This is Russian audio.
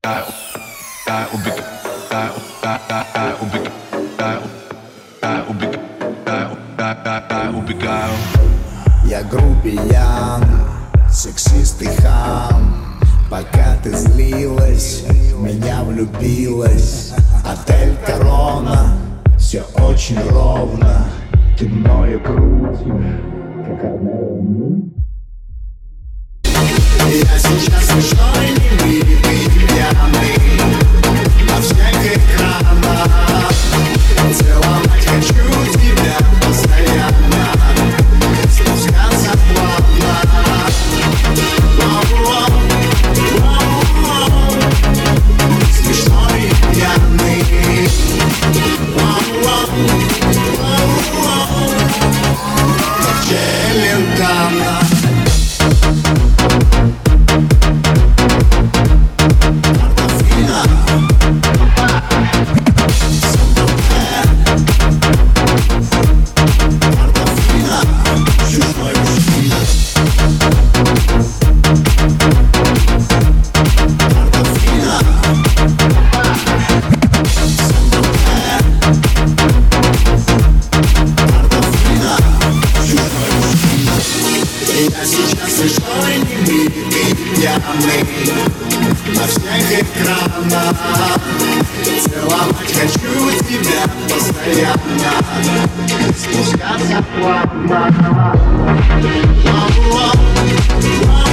Убегаю. Я грубиян, сексист и хам. Пока ты злилась, в меня влюбилась. Отель Корона, все очень ровно. Ты мною крутишь, как Армен. Я сейчас смешной, невидимый, пьяный на всех экранах. Целовать хочу тебя постоянно, спускаться плавно. Смешной, пьяный. Челентано. Я сейчас смешной, невидимый, пьяный на всех экранах. Целовать хочу тебя постоянно, спускаться плавно.